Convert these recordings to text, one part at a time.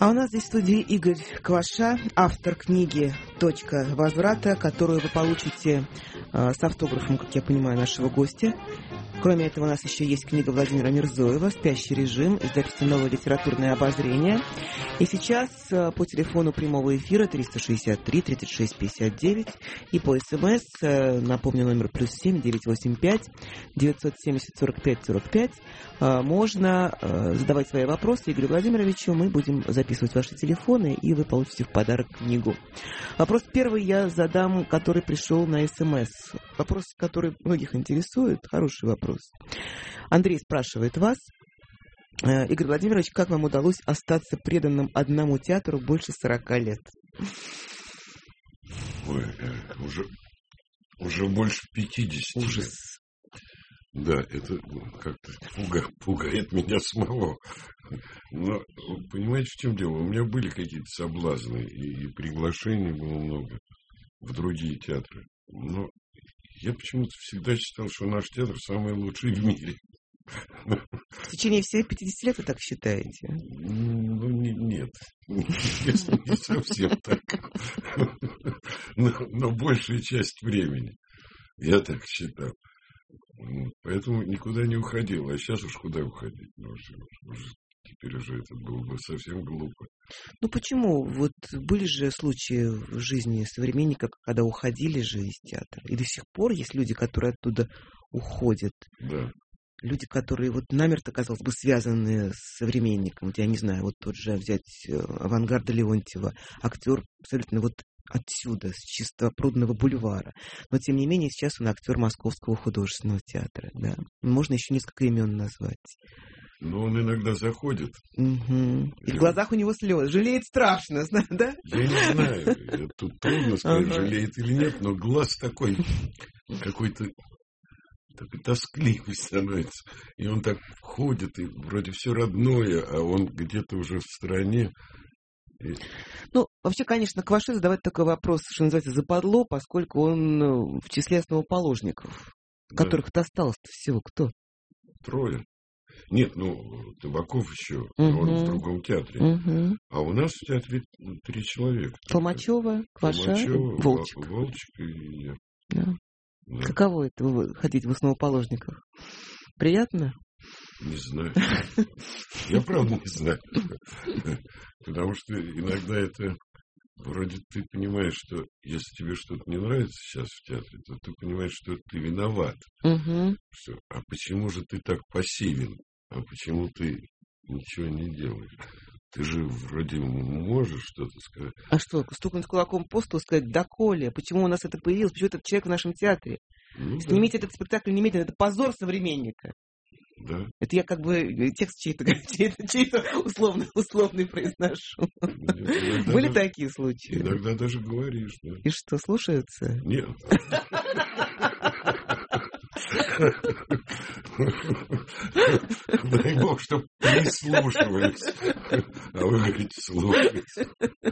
А у нас здесь в студии Игорь Кваша, автор книги «Точка возврата», которую вы получите с автографом, как я понимаю, нашего гостя. Кроме этого, у нас еще есть книга Владимира Мирзоева «Спящий режим», издательство «Новое литературное обозрение». И сейчас по телефону прямого эфира 363-36-59 и по СМС, напомню, номер +7 985 970 45 45, можно задавать свои вопросы Игорю Владимировичу. Мы будем записывать ваши телефоны, и вы получите в подарок книгу. Вопрос первый я задам, который пришел на СМС. Вопрос, который многих интересует. Хороший вопрос. Андрей спрашивает вас: Игорь Владимирович, как вам удалось остаться преданным одному театру больше 40 лет? Ой, уже больше 50 Ужас. лет. Да, это как-то пугает меня самого. Но, понимаете, в чем дело? У меня были какие-то соблазны, и приглашений было много в другие театры. Но я почему-то всегда считал, что наш театр самый лучший в мире. В течение всех 50 лет вы так считаете? Ну, нет. Если не совсем так. Но большая часть времени. Я так считал. Поэтому никуда не уходил. А сейчас уж куда уходить? Теперь уже это было бы совсем глупо. Ну почему? Вот были же случаи в жизни современников, когда уходили же из театра. И до сих пор есть люди, которые оттуда уходят. Да. Люди, которые вот намертво, казалось бы, связаны с современником. Вот я не знаю, вот тот же взять Авангарда Леонтьева, актер абсолютно вот отсюда, с чисто Прудного бульвара. Но, тем не менее, сейчас он актер Московского художественного театра. Да. Можно еще несколько имен назвать. Но он иногда заходит. Угу. И в глазах у него слезы. Жалеет страшно, да? Я не знаю. Тут трудно сказать, жалеет или нет, но глаз такой, какой-то такой тоскливый становится. И он так ходит, и вроде все родное, а он где-то уже в стороне. Ну, вообще, конечно, Кваше задавать такой вопрос, что называется, западло, поскольку он в числе основоположников, которых досталось-то всего кто? 3. Нет, Табаков еще, он в другом театре. А у нас в театре 3 человека. Толмачева, Кваша, Волчек. Волчек и я. Да. Да. Каково это ходить в основоположниках? Приятно? Не знаю. Я правда не знаю. Потому что иногда это вроде ты понимаешь, что если тебе что-то не нравится сейчас в театре, то ты понимаешь, что ты виноват. Что, а почему же ты так пассивен? А почему ты ничего не делаешь? Ты же вроде можешь что-то сказать. А что, стукнуть кулаком по столу, сказать: да, Коля, почему у нас это появилось, почему этот человек в нашем театре? Снимите этот спектакль немедленно, это позор современника. Да. Это я как бы текст чей-то условный произношу. Были такие случаи? Иногда даже говоришь. Да. И что, слушаются? Нет. Дай Бог, чтоб прислушивались. А вы говорите, слушайте.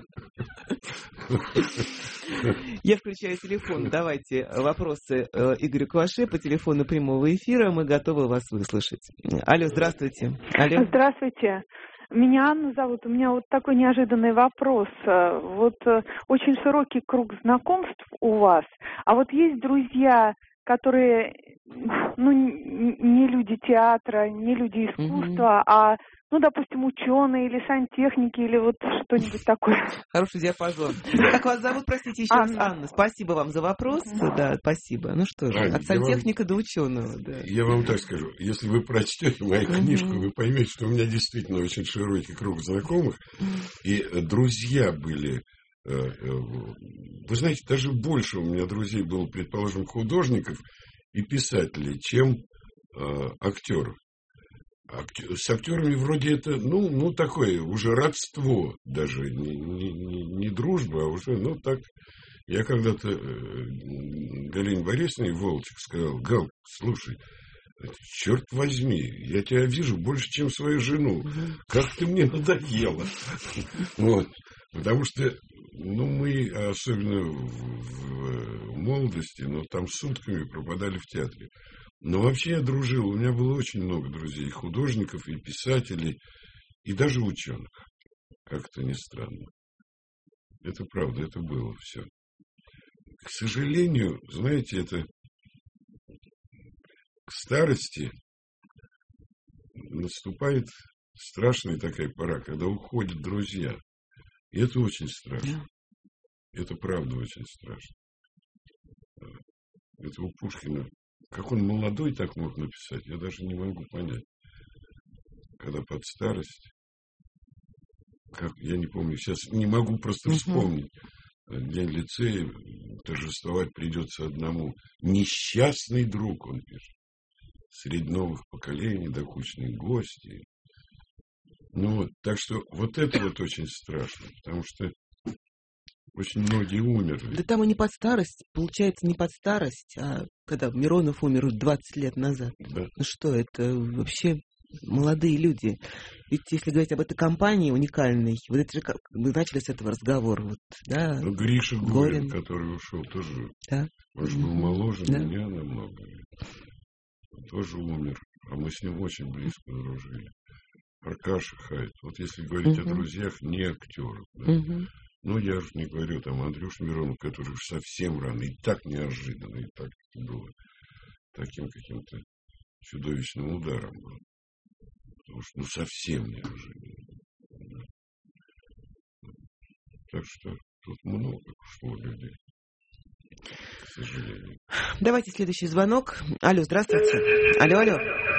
Я включаю телефон. Давайте вопросы Игорю Кваше по телефону прямого эфира. Мы готовы вас выслушать. Алло, здравствуйте. Алло. Здравствуйте. Меня Анна зовут. У меня вот такой неожиданный вопрос. Вот очень широкий круг знакомств у вас. А вот есть друзья, которые, не люди театра, не люди искусства, а, допустим, ученые или сантехники, или вот что-нибудь такое. Хороший диапазон. Как вас зовут, простите, еще раз? Анна. Спасибо вам за вопрос. Да, спасибо. Ну что же, от сантехника до ученого. Да. Я вам так скажу. Если вы прочтете мою книжку, вы поймете, что у меня действительно очень широкий круг знакомых. И друзья были... Вы знаете, даже больше у меня друзей было, предположим, художников и писателей, чем актеров. С актерами вроде это, такое уже родство, даже не дружба, а уже, так. Я когда-то Галине Борисовне Волчек сказал: Гал, слушай, черт возьми, я тебя вижу больше, чем свою жену. Как ты мне надоела. Вот. Потому что, мы, особенно в молодости, там сутками пропадали в театре. Но вообще я дружил, у меня было очень много друзей, художников, и писателей, и даже ученых. как это ни странно. Это правда, это было все. К сожалению, знаете, это к старости наступает страшная такая пора, когда уходят друзья. И это очень страшно. Это правда очень страшно. Это у Пушкина. Как он молодой так мог написать, я даже не могу понять. Когда под старость, как, я не помню, сейчас не могу просто вспомнить. День лицея, торжествовать придется одному. Несчастный друг, он пишет. Среди новых поколений, докучные гости. Ну вот, так что вот это вот очень страшно, потому что очень многие умерли. Да там и не под старость, получается, не под старость, а когда Миронов умер 20 лет назад. Да. Ну что, это вообще молодые люди. Ведь если говорить об этой компании уникальной, вот это же как мы начали с этого разговора, вот, да. Ну, Гриша Горин, который ушел, тоже, да. Он же был моложе да. меня намного. Он тоже умер, а мы с ним очень близко дружили. Аркаша Хайт. Вот если говорить о друзьях, не актеров. Да? Ну, я же не говорю, там, Андрюш Миронов, который уж совсем рано, и так неожиданно, и так было таким каким-то чудовищным ударом был. Потому что, ну, совсем неожиданно. Так что тут много ушло людей, к сожалению. Давайте следующий звонок. Алло, здравствуйте. Алло.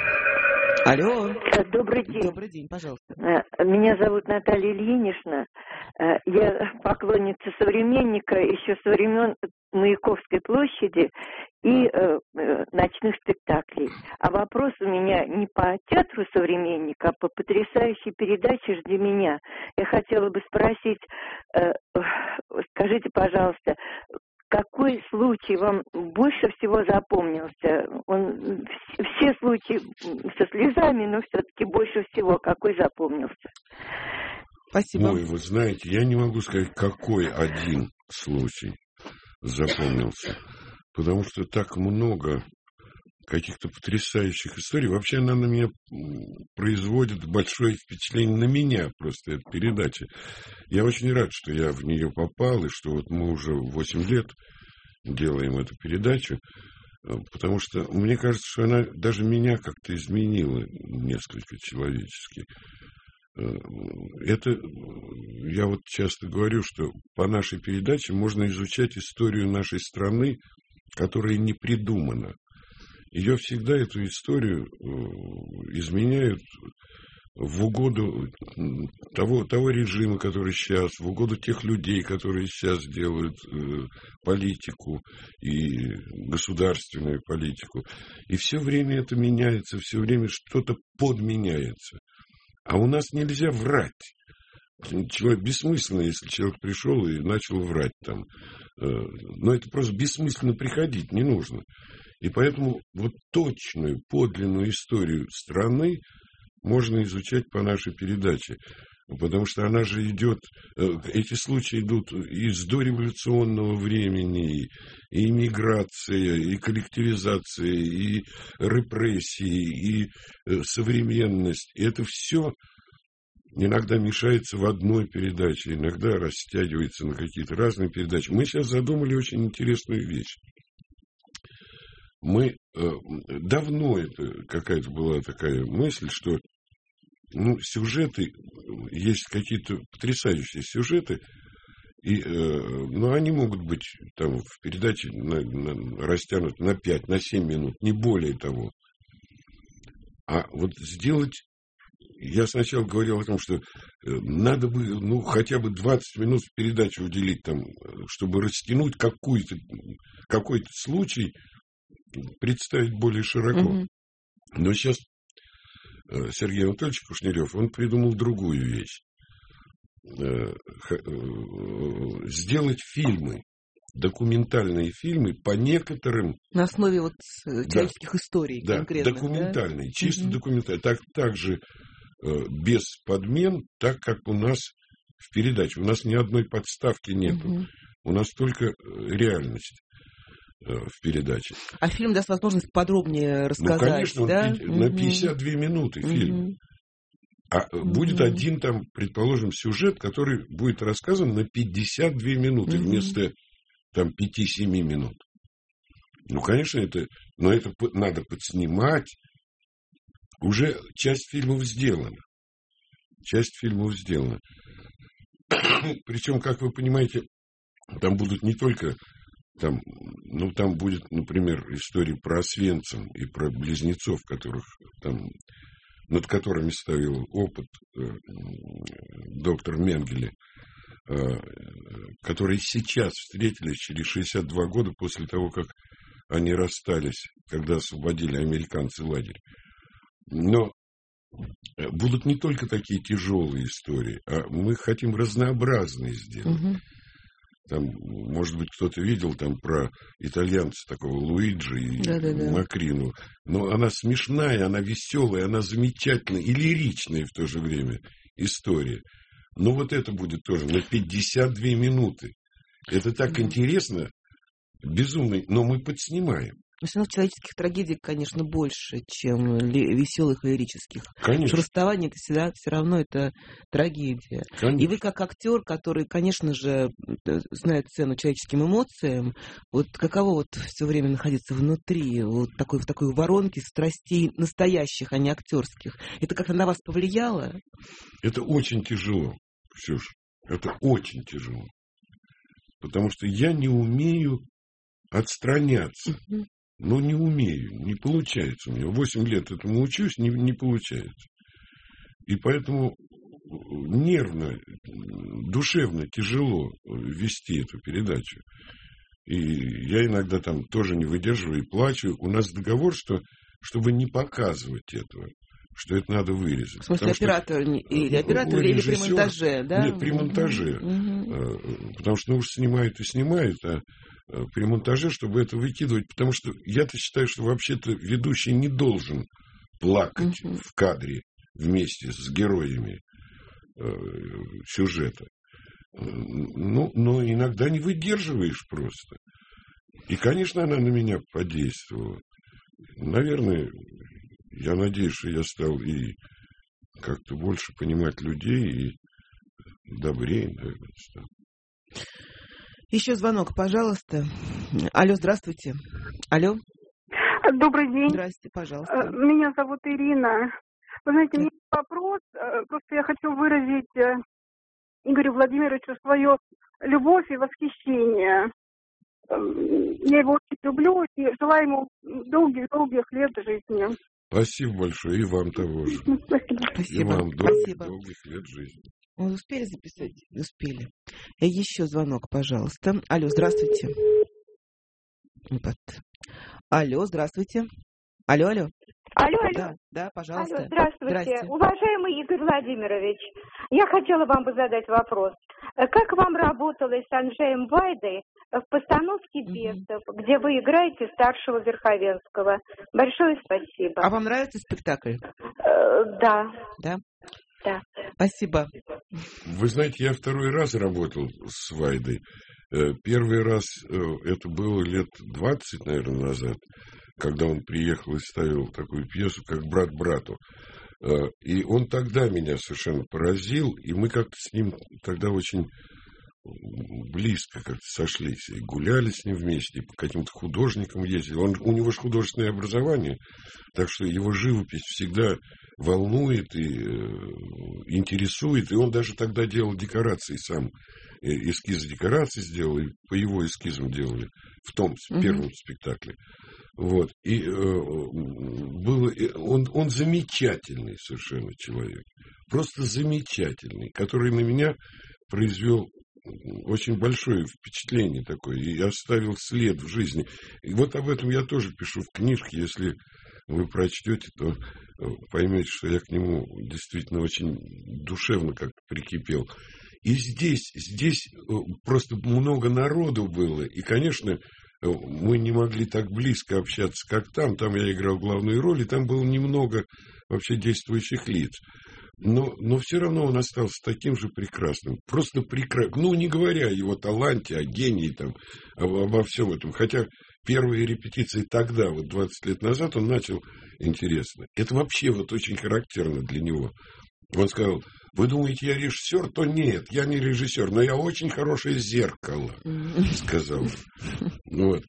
Добрый день. Добрый день, пожалуйста. Меня зовут Наталья Ильинична. Я поклонница современника еще со времен Маяковской площади и ночных спектаклей. А вопрос у меня не по театру современника, а по потрясающей передаче «Жди меня». Я хотела бы спросить, скажите, пожалуйста, какой случай вам больше всего запомнился? Все случаи со слезами, но все-таки больше всего какой запомнился? Спасибо. Ой, вы знаете, я не могу сказать, какой один случай запомнился. Потому что так много каких-то потрясающих историй. Вообще она на меня производит большое впечатление, на меня просто эта передача. Я очень рад, что я в нее попал, и что вот мы уже 8 лет делаем эту передачу, потому что мне кажется, что она даже меня как-то изменила несколько человечески. Это, я вот часто говорю, что по нашей передаче можно изучать историю нашей страны, которая не придумана. Ее всегда, эту историю, изменяют в угоду того режима, который сейчас, в угоду тех людей, которые сейчас делают политику и государственную политику. И все время это меняется, все время что-то подменяется. А у нас нельзя врать. Человек бессмысленно, если человек пришел и начал врать там. Но это просто бессмысленно приходить, не нужно. И поэтому вот точную, подлинную историю страны можно изучать по нашей передаче. Потому что она же идет, эти случаи идут из дореволюционного времени, и иммиграция, и коллективизация, и репрессии, и современность. И это все иногда мешается в одной передаче, иногда растягивается на какие-то разные передачи. Мы сейчас задумали очень интересную вещь. Мы давно это какая-то была такая мысль, что сюжеты, есть какие-то потрясающие сюжеты, но они могут быть там в передаче растянуты на 5, на 7 минут, не более того. А вот сделать, я сначала говорил о том, что надо бы хотя бы 20 минут в передачу уделить, там, чтобы растянуть какой-то случай, представить более широко. Но сейчас Сергей Анатольевич Кушнерев, он придумал другую вещь. Сделать фильмы, документальные фильмы по некоторым... На основе вот человеческих историй конкретных. Документальные, чисто документальные. Так же без подмен, так как у нас в передаче. У нас ни одной подставки нету. У нас только реальность в передаче. А фильм даст возможность подробнее рассказать, конечно, да? На 52 минуты фильм. А будет один там, предположим, сюжет, который будет рассказан на 52 минуты вместо там 5-7 минут. Ну, конечно, но это надо подснимать. Уже часть фильмов сделана. Причем, как вы понимаете, там будут не только там будет, например, история про Освенцим и про близнецов, над которыми ставил опыт доктор Менгеле, которые сейчас встретились через 62 года после того, как они расстались, когда освободили американцы лагерь. Но будут не только такие тяжелые истории, а мы хотим разнообразные сделать. Там, может быть, кто-то видел там про итальянца такого Луиджи и Макрину. Но она смешная, она веселая, она замечательная и лиричная в то же время история. Но вот это будет тоже на 52 минуты. Это так интересно, безумно, но мы подснимаем. Но все равно человеческих трагедий, конечно, больше, чем веселых и лирических. Конечно. Расставание это всегда все равно это трагедия. Конечно. И вы как актер, который, конечно же, знает цену человеческим эмоциям, вот каково вот все время находиться внутри вот в такой воронке страстей настоящих, а не актерских. Это как-то на вас повлияло? Это очень тяжело, Ксюш. Это очень тяжело. Потому что я не умею отстраняться. Но не умею, не получается у меня. 8 лет этому учусь, не получается. И поэтому нервно, душевно тяжело вести эту передачу. И я иногда там тоже не выдерживаю и плачу. У нас договор, чтобы не показывать этого, что это надо вырезать. В смысле, оператор или при монтаже, да? Нет, при монтаже. Потому что уж снимают и снимают, а при монтаже, чтобы это выкидывать. Потому что я-то считаю, что вообще-то ведущий не должен плакать в кадре вместе с героями сюжета. Но иногда не выдерживаешь просто. И, конечно, она на меня подействовала. Наверное, я надеюсь, что я стал и как-то больше понимать людей, и добрее, наверное, стал. Еще звонок, пожалуйста. Алло, здравствуйте. Алло. Добрый день. Здравствуйте, пожалуйста. Меня зовут Ирина. Вы знаете, у меня вопрос. Просто я хочу выразить Игорю Владимировичу свою любовь и восхищение. Я его очень люблю и желаю ему долгих-долгих лет жизни. Спасибо большое, и вам того же. Спасибо. И вам долгих лет жизни. Вы успели записать? Успели. Еще звонок, пожалуйста. Алло, здравствуйте. Алло, здравствуйте. Алло. Алло. Да, пожалуйста. Алло, здравствуйте. Уважаемый Игорь Владимирович, я хотела вам бы задать вопрос. Как вам работалось с Анджеем Вайдой в постановке «Бесов», где вы играете старшего Верховенского? Большое спасибо. А вам нравится спектакль? Да. Да? Да. Спасибо. Вы знаете, я второй раз работал с Вайдой. Первый раз это было лет 20, наверное, назад, когда он приехал и ставил такую пьесу, как «Брат брату». И он тогда меня совершенно поразил, и мы как-то с ним тогда очень близко как-то сошлись. И гуляли с ним вместе, и по каким-то художникам ездили. У него же художественное образование, так что его живопись всегда волнует и интересует. И он даже тогда делал декорации сам. Эскизы декораций сделал, и по его эскизам делали в том первом спектакле. Вот. И он замечательный совершенно человек. Просто замечательный, который на меня произвел очень большое впечатление такое и оставил след в жизни. И вот об этом я тоже пишу в книжке. Если вы прочтете, то поймете, что я к нему действительно очень душевно как-то прикипел. И здесь просто много народу было. И, конечно, мы не могли так близко общаться, как там. Там я играл главную роль, и там было немного вообще действующих лиц. Но все равно он остался таким же прекрасным. Просто прекрасным. Ну, не говоря о его таланте, о гении, там, обо всем этом. Хотя первые репетиции тогда, вот 20 лет назад, он начал интересно. Это вообще вот очень характерно для него. Он сказал: вы думаете, я режиссер? То нет, я не режиссер, но я очень хорошее зеркало, сказал. Вот.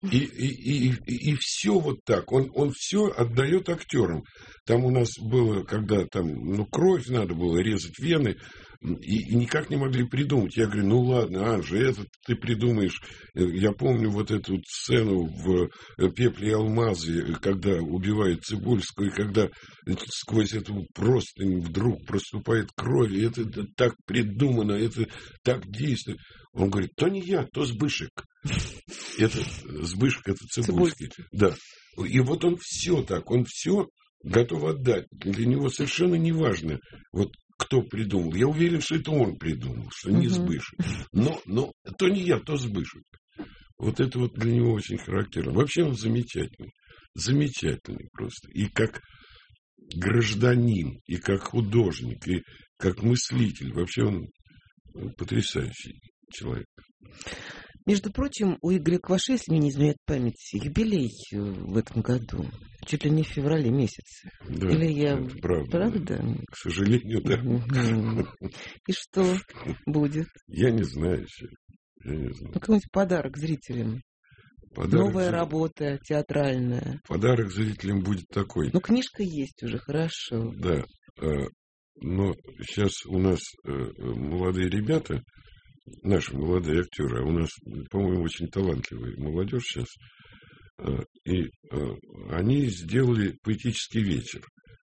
И все вот так. Он все отдает актерам. Там у нас было, когда там, кровь надо было резать, вены, и никак не могли придумать. Я говорю: ну ладно, Анжа, это ты придумаешь. Я помню вот эту вот сцену в «Пепле и алмазе», когда убивают Цибульскую, и когда сквозь эту простынь вдруг проступает кровь, и это так придумано, это так действует. Он говорит: то не я, то Сбышек. Это Сбышек, это Цибульский. Да. И вот он все так, он все готов отдать. Для него совершенно не важно, вот кто придумал. Я уверен, что это он придумал, что не Сбышек. Но то не я, то Сбышек. Вот это вот для него очень характерно. Вообще он замечательный. Замечательный просто. И как гражданин, и как художник, и как мыслитель. Вообще он потрясающий человек. Между прочим, у Игоря Кваша, если мне не изменяет память, юбилей в этом году. Чуть ли не в феврале месяце. Да, или я... это правда. Правда? К сожалению, да. И что будет? Я не знаю еще. Какой-нибудь подарок зрителям. Новая работа театральная. Подарок зрителям будет такой. Книжка есть уже, хорошо. Да. Но сейчас у нас молодые ребята, наши молодые актеры, а у нас, по-моему, очень талантливая молодежь сейчас, и они сделали поэтический вечер.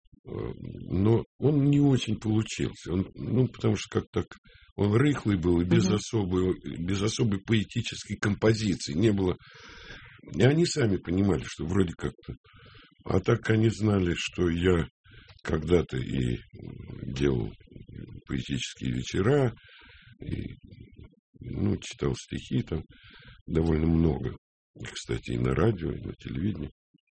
Но он не очень получился. Потому что как-то он рыхлый был и без особой поэтической композиции. Не было. И они сами понимали, что вроде как-то. А так они знали, что я когда-то и делал поэтические вечера, и, читал стихи там довольно много. И, кстати, и на радио, и на телевидении.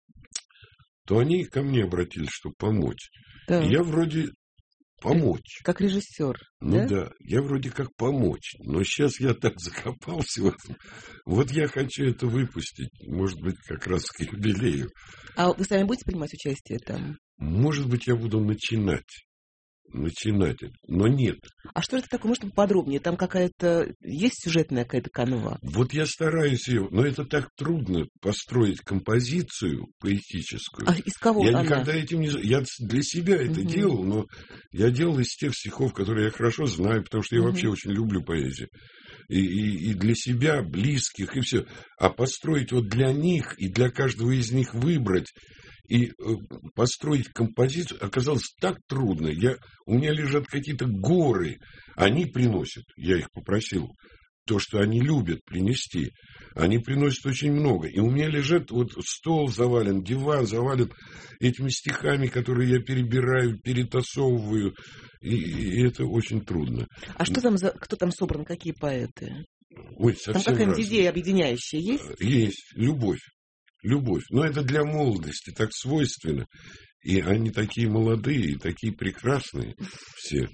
То они ко мне обратились, чтобы помочь. Да. И я вроде помочь. Как режиссер. Да, я вроде как помочь. Но сейчас я так закопался в этом. Вот я хочу это выпустить. Может быть, как раз к юбилею. А вы сами будете принимать участие там? Может быть, я буду начинать это, но нет. А что это такое? Может, поподробнее? Там какая-то... Есть сюжетная какая-то канва? Вот я стараюсь ее... Но это так трудно построить композицию поэтическую. А из кого я она? Никогда этим не... Я для себя это делал, но я делал из тех стихов, которые я хорошо знаю, потому что я вообще очень люблю поэзию. И для себя, близких, и все. А построить вот для них, и для каждого из них выбрать... И построить композицию оказалось так трудно. У меня лежат какие-то горы. Они приносят, я их попросил, то, что они любят принести. Они приносят очень много. И у меня лежат, вот стол завален, диван завален этими стихами, которые я перебираю, перетасовываю. И это очень трудно. А что там кто там собран, какие поэты? Ой, совсем там какая-нибудь идея объединяющая есть? Есть. Любовь. Но это для молодости так свойственно. И они такие молодые, такие прекрасные все.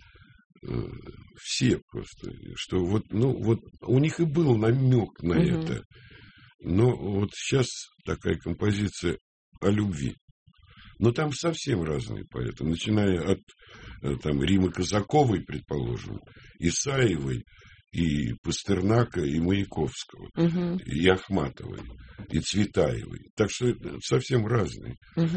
Все просто. Что вот у них и был намек на это. Но вот сейчас такая композиция о любви. Но там совсем разные поэты. Начиная от Римы Казаковой, предположим, Исаевой, и Пастернака, и Маяковского, и Ахматовой, и Цветаевой. Так что совсем разные.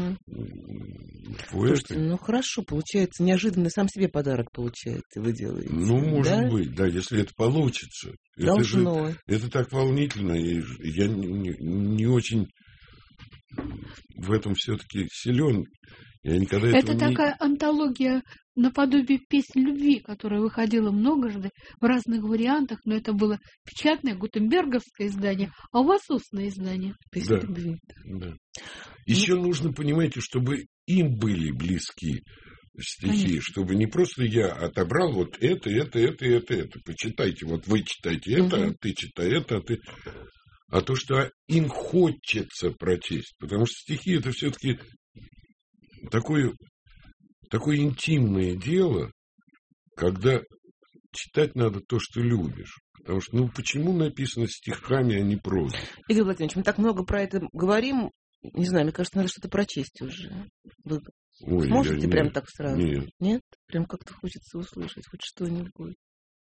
Слушайте, хорошо, получается, неожиданно сам себе подарок получается, вы делаете. Может быть, да, если это получится. Должно. Это так волнительно, и я не очень в этом все-таки силен. Я никогда это такая антология наподобие песни любви, которая выходила многожды в разных вариантах, но это было печатное гутенберговское издание, а у вас устное издание. Песня любви. Да. Еще нужно, понимаете, чтобы им были близки стихи, конечно, чтобы не просто я отобрал вот это. Почитайте, вот вы читайте это, а ты читай это, а ты... А то, что им хочется прочесть. Потому что стихи это все-таки такое интимное дело, когда читать надо то, что любишь. Потому что, почему написано стихами, а не прозой? Игорь Владимирович, мы так много про это говорим. Не знаю, мне кажется, надо что-то прочесть уже. Вы сможете прям так сразу? Нет. Нет? Прям как-то хочется услышать хоть что-нибудь.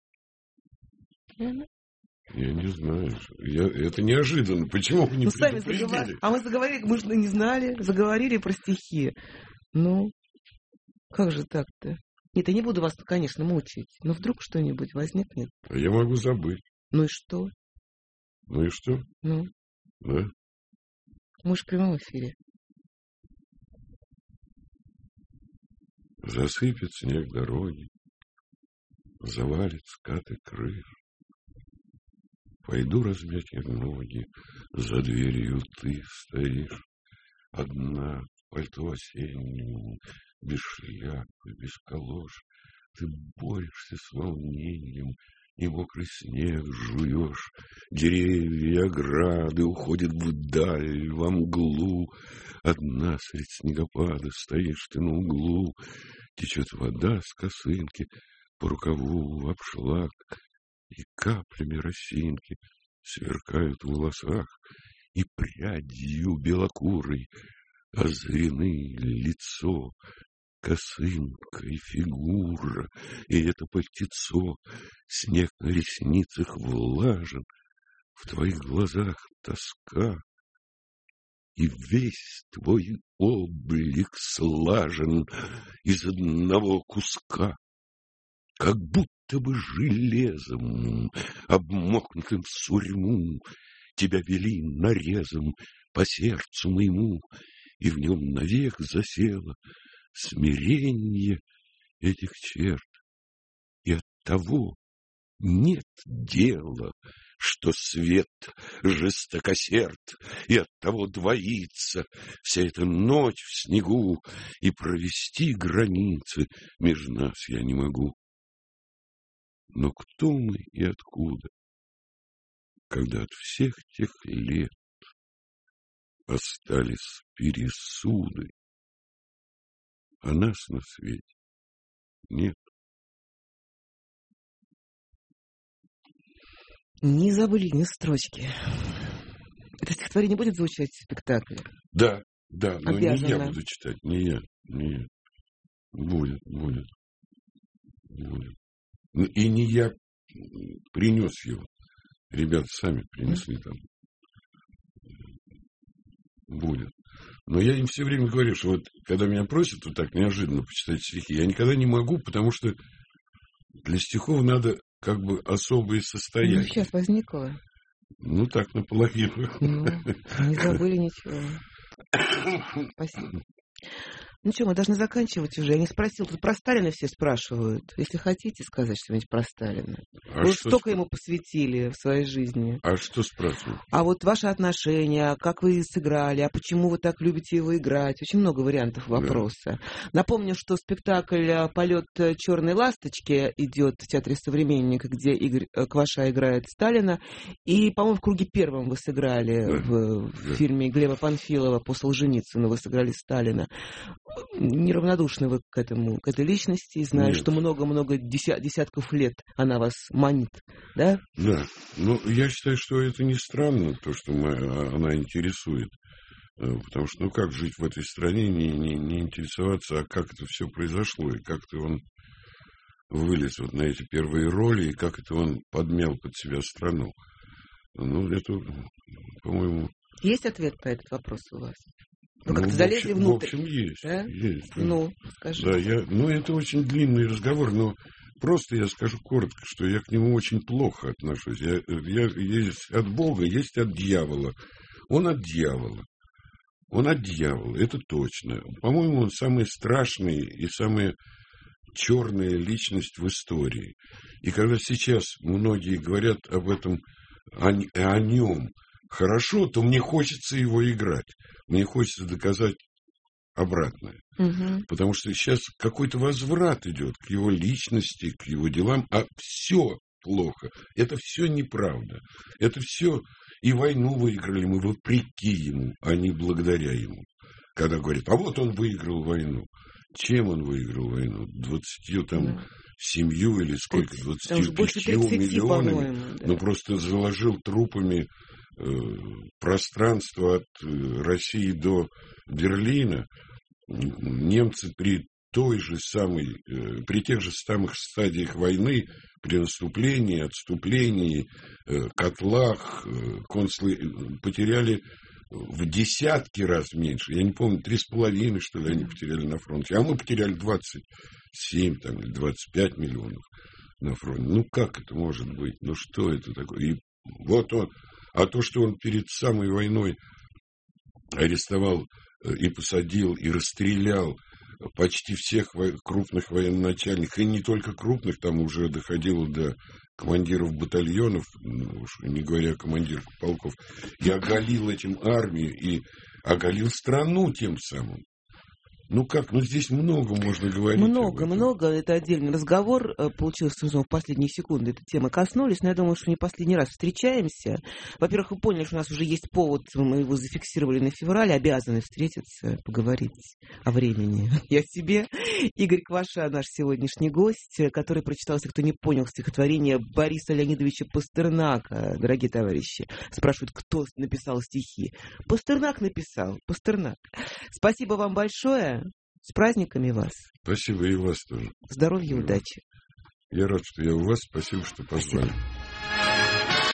Я не знаю. Это неожиданно. Почему вы не предупредили? А мы заговорили, мы же не знали. Заговорили про стихи. Ну, как же так-то? Нет, я не буду вас, конечно, мучить. Но вдруг что-нибудь возникнет. А я могу забыть. Ну и что? Ну и что? Ну? Да? Мы же в прямом эфире. Засыпет снег дороги, завалит скаты крыш. Пойду размять я ноги, за дверью ты стоишь. Одна в пальто осеннем, без шляпы, без калош. Ты борешься с волнением, и мокрый снег жуешь. Деревья и ограды уходят вдаль, во мглу. Одна средь снегопада стоишь ты на углу. Течет вода с косынки по рукаву в обшлаг, и каплями росинки сверкают в волосах, и прядью белокурой озарены лицо, косынка и фигура, и это пальтецо. Снег на ресницах влажен, в твоих глазах тоска, и весь твой облик слажен из одного куска, как будто бы железом, обмокнутым в сурьму, тебя вели нарезом по сердцу моему, и в нем навек засело смирение этих черт. И оттого нет дела, что свет жестокосерд, и оттого двоится вся эта ночь в снегу, и провести границы между нас я не могу. Но кто мы и откуда, когда от всех тех лет остались пересуды, а нас на свете нет? Не забыли ни строчки. Это стихотворение будет звучать в спектакле? Да, но обязана. Не я буду читать, не я. Будет. И не я принес его. Ребята сами принесли там. Будет. Но я им все время говорю, что вот когда меня просят вот так неожиданно почитать стихи, я никогда не могу, потому что для стихов надо как бы особые состояния. Ну, сейчас возникло. Ну, так, наполовину. Ну, не забыли ничего. Спасибо. Ну что, мы должны заканчивать уже. Я не спросил, тут про Сталина все спрашивают. Если хотите сказать что-нибудь про Сталина. Вы столько ему посвятили в своей жизни. А что спрашивают? А вот ваши отношения, как вы сыграли, а почему вы так любите его играть? Очень много вариантов вопроса. Да. Напомню, что спектакль «Полет черной ласточки» идет в Театре «Современник», где Игорь Кваша играет Сталина. И, по-моему, в круге первом вы сыграли в фильме Глеба Панфилова по Солженицыну. Вы сыграли Сталина. Неравнодушны вы к этой личности, зная, что много-много десятков лет она вас манит, да? Да. Ну, я считаю, что это не странно, то, что она интересует. Потому что, ну, как жить в этой стране, не интересоваться, а как это все произошло, и как-то он вылез вот на эти первые роли, и как это он подмял под себя страну. Ну, это, по-моему... Есть ответ на этот вопрос у вас? Вы как-то залезли внутрь. В общем, есть. Да? Есть. Ну, скажи. Да, это очень длинный разговор, но просто я скажу коротко, что я к нему очень плохо отношусь. Я есть от Бога, есть от дьявола. Он от дьявола. Это точно. По-моему, он самый страшный и самая черная личность в истории. И когда сейчас многие говорят об этом, о нем хорошо, то мне хочется его играть. Мне хочется доказать обратное. Угу. Потому что сейчас какой-то возврат идет к его личности, к его делам, а все плохо. Это все неправда. Это все... И войну выиграли мы вопреки ему, а не благодаря ему. Когда говорят, а вот он выиграл войну. Чем он выиграл войну? 27 или сколько? 23 миллионами. Да. Ну, просто заложил трупами пространство от России до Берлина. Немцы при при тех же самых стадиях войны, при наступлении, отступлении, котлах, консулы потеряли в десятки раз меньше. Я не помню, 3,5, что ли, они потеряли на фронте. А мы потеряли 27 или 25 миллионов на фронте. Ну, как это может быть? Ну, что это такое? И вот он. А то, что он перед самой войной арестовал и посадил, и расстрелял почти всех крупных военачальников, и не только крупных, там уже доходило до командиров батальонов, уж не говоря о командирах полков, и оголил этим армию, и оголил страну тем самым. Ну как, здесь много можно говорить. Много. Это отдельный разговор. Получилось, что в последние секунды этой темы коснулись, но я думаю, что не последний раз встречаемся. Во-первых, вы поняли, что у нас уже есть повод, мы его зафиксировали на феврале, обязаны встретиться, поговорить о времени и о себе. Игорь Кваша, наш сегодняшний гость, который прочитал, если кто не понял, стихотворение Бориса Леонидовича Пастернака. Дорогие товарищи, спрашивают, кто написал стихи. Пастернак написал, Пастернак. Спасибо вам большое. С праздниками вас. Спасибо, и вас тоже. Здоровья и удачи. Я рад, что я у вас. Спасибо, что позвали.